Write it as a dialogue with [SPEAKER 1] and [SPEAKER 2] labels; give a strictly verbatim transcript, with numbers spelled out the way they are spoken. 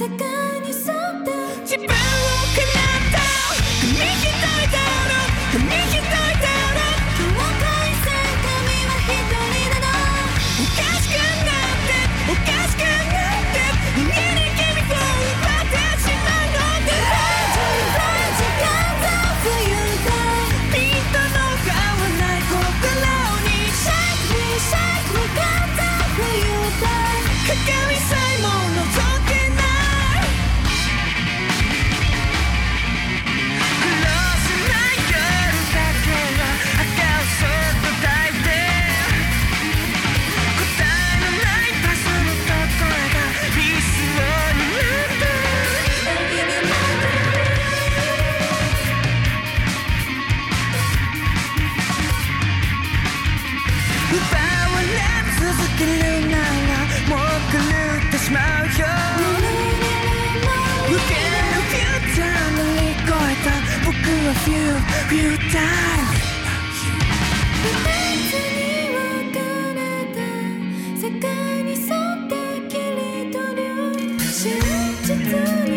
[SPEAKER 1] 世界に沿って
[SPEAKER 2] 自分を叶った紙一重だろ紙一重だろ
[SPEAKER 1] 今日は恋せ神は一人だな
[SPEAKER 2] おかしくなっておかしくなって逃げに君を奪ってしまうので
[SPEAKER 1] 時間だ冬だ
[SPEAKER 2] ピントの合わない心に
[SPEAKER 1] Shake me shake me ガンダ冬だ
[SPEAKER 2] 鏡さえも覗けないクロスな夜だけは赤をそっと抱いて答えのない場所のところが理想になった奪われ続けるならもう狂ってしまうよ無限のフューチャー乗り越えた僕はフューフュータイム
[SPEAKER 1] 二つに分かれた世界に沿って切り取る真実の